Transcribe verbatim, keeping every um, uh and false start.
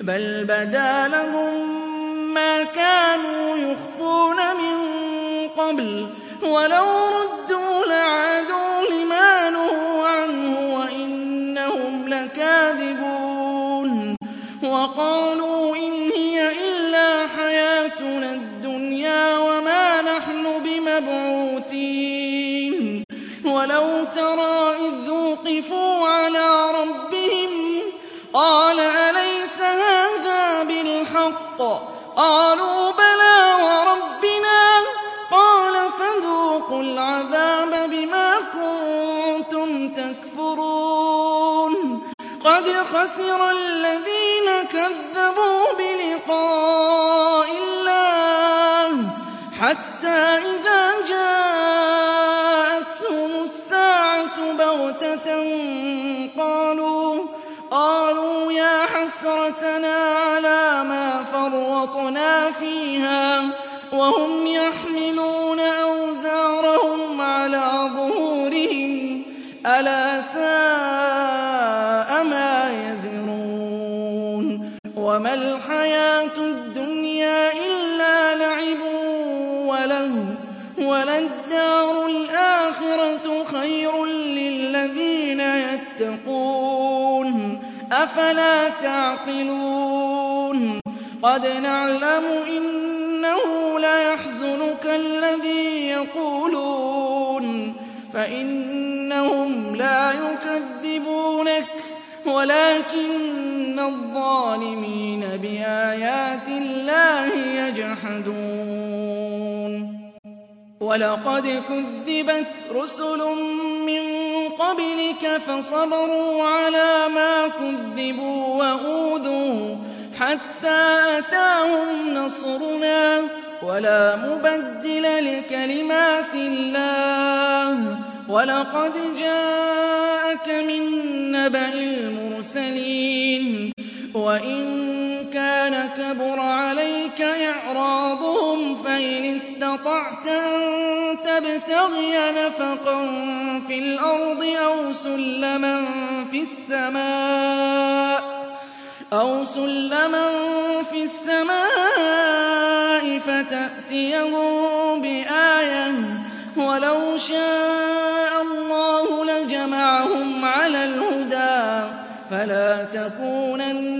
بَلْ بَدَا لَهُم مَّا كَانُوا يُخْفُونَ مِن قَبْلُ وَلَوْ رُدُّوا لَعَادُوا لِمَا نُهُوا عَنْهُ وَإِنَّهُمْ لَكَاذِبُونَ وَقَالُوا إِنْ هِيَ إِلَّا حَيَاتُنَا الدُّنْيَا وَمَا نَحْنُ بِمَبْعُوثِينَ وَلَوْ تَرَىٰ إِذْ وُقِفُوا عَلَىٰ رَبِّهِمْ قَالَ أَلَيْسَ هَٰذَا بِالْحَقِّ ۖ قَالُوا بَلَىٰ وَرَبِّنَا ۚ قَالَ فَذُوقُوا الْعَذَابَ بِمَا كُنتُمْ تَكْفُرُونَ قَدْ خَسِرَ الَّذِينَ كَذَّبُوا بِلِقَاءِ اللَّهِ حَتَّىٰ إِذَا جَاءَتْهُمُ السَّاعَةُ بَغْتَةً قَالُوا يَا حَسْرَتَنَا عَلَىٰ مَا فَرَّطْنَا فِيهَا وَهُمْ يَحْمِلُونَ أَوْزَارَهُمْ عَلَىٰ ظُهُورِهِمْ ۚ أَلَا سَاءَ مَا يَزِرُونَ وَمَا الْحَيَاةُ الدُّنْيَا إِلَّا لَعِبٌ وَلَهْوٌ ۖ وَلَلدَّارُ الْآخِرَةُ خَيْرٌ لِّلَّذِينَ يَتَّقُونَ ۗ أَفَلَا تَعْقِلُونَ قَدْ نَعْلَمُ إِنَّهُ لَيَحْزُنُكَ الَّذِي يَقُولُونَ فَإِنَّهُمْ لَا يُكَذِّبُونَكَ وَلَٰكِنَّ الظَّالِمِينَ بِآيَاتِ اللَّهِ يَجْحَدُونَ وَلَقَدْ كُذِّبَتْ رُسُلٌ مِّن قَبْلِكَ فَصَبَرُوا عَلَىٰ مَا كُذِّبُوا وَأُوذُوا حَتَّىٰ أَتَاهُمْ نَصْرُنَا ۚ وَلَا مُبَدِّلَ لِكَلِمَاتِ اللَّهِ ۚ وَلَقَدْ جَاءَكَ مِن نَّبَإِ الْمُرْسَلِينَ وَإِن كَانَ كَبُرَ عَلَيْكَ إِعْرَاضُهُمْ فَإِنِ اسْتَطَعْتَ أَن تَبْتَغِيَ نَفَقًا فِي الْأَرْضِ أَوْ سُلَّمًا فِي السَّمَاءِ فَتَأْتِيَهُم بِآيَةٍ ۚ وَلَوْ شَاءَ اللَّهُ لَجَمَعَهُمْ عَلَى الْهُدَىٰ فَلَا تَكُونَنَّ